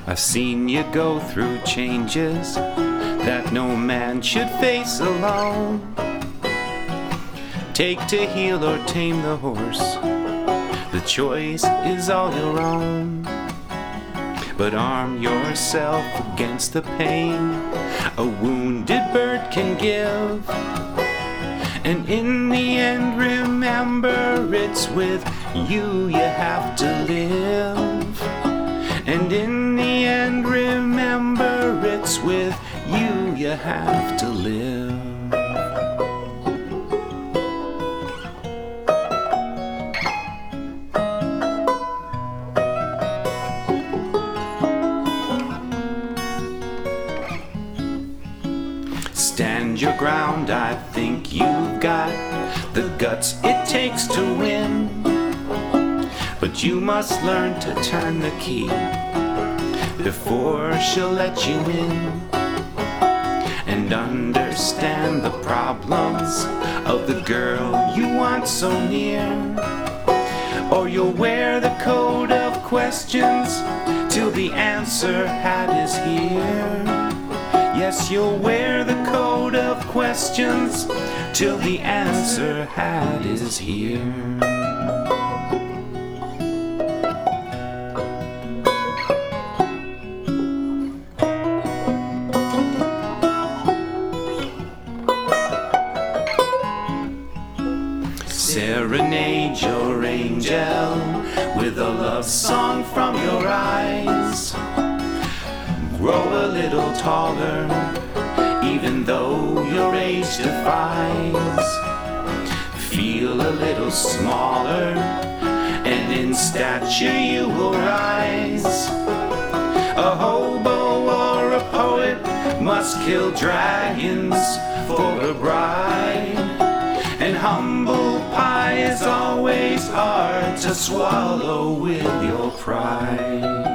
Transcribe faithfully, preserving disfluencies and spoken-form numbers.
I've seen you go through changes that no man should face alone. Take to heel or tame the horse, the choice is all your own. But arm yourself against the pain a wounded bird can give. And in the end, remember it's with you you have to live. And in the end, remember it's with you you have to live. Stand your ground, I think you've got the guts it takes to win. But you must learn to turn the key before she'll let you in. And understand the problems of the girl you want so near. Or you'll wear the coat of questions till the answer hat is here. Yes, you'll wear the coat of questions till the answer hat is here. Serenade your angel with a love song from your eyes. Grow a little taller, even though your age defies. Feel a little smaller, and in stature you will rise. A hobo or a poet must kill dragons for a bride. And humble pie is always hard to swallow with your pride.